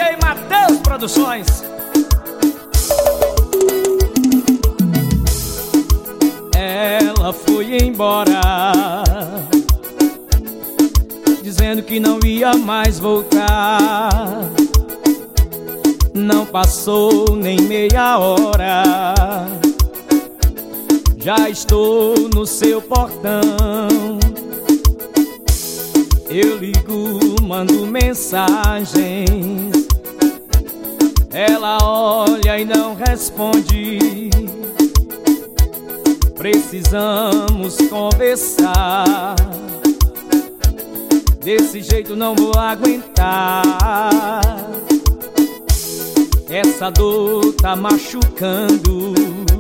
DJ Matheus Produções. Ela foi embora, dizendo que não ia mais voltar. Não passou nem meia hora, já estou no seu portão. Eu ligo, mando mensagens, ela olha e não responde. Precisamos conversar, desse jeito não vou aguentar. Essa dor tá machucando,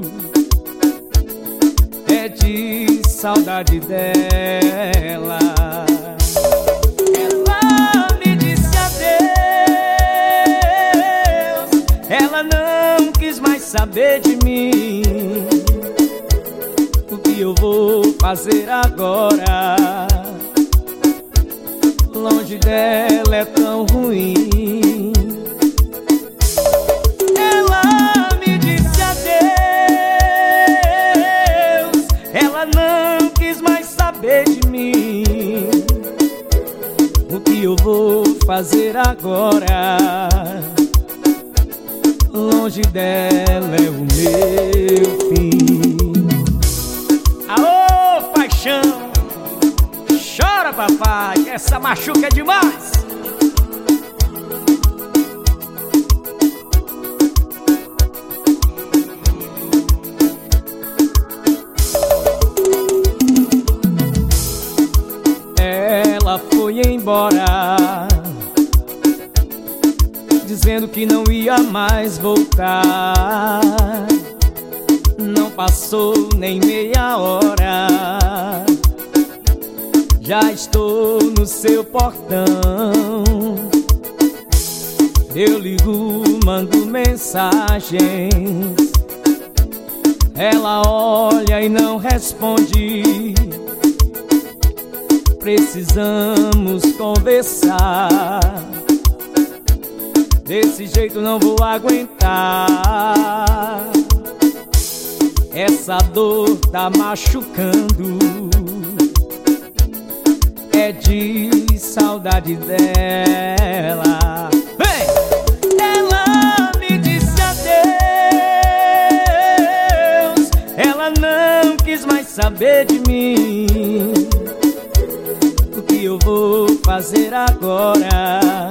é de saudade dela. Ela me disse adeus, ela não quis mais saber de mim. O que eu vou fazer agora? Longe dela é tão ruim. Ela me disse adeus, ela não quis mais saber de mim. O que eu vou fazer agora? Longe dela é o meu fim. Aô, paixão, chora, papai, que essa machuca é demais. Ela foi embora, dizendo que não ia mais voltar. Não passou nem meia hora, já estou no seu portão. Eu ligo, mando mensagens, ela olha e não responde. Precisamos conversar, desse jeito não vou aguentar. Essa dor tá machucando, é de saudade dela. Vem! Ela me disse adeus, ela não quis mais saber de mim. O que eu vou fazer agora?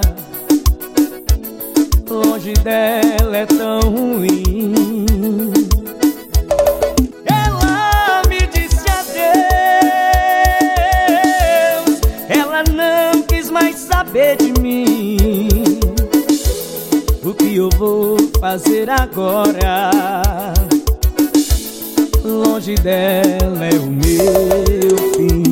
Longe dela é tão ruim. Ela me disse adeus, ela não quis mais saber de mim. O que eu vou fazer agora? Longe dela é o meu fim.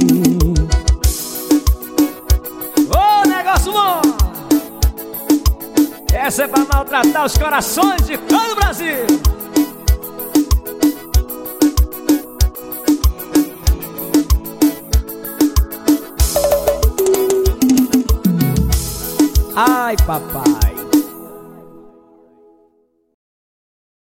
Ô, negócio bom! Essa é pra maltratar os corações de todo o Brasil. Ai, papai,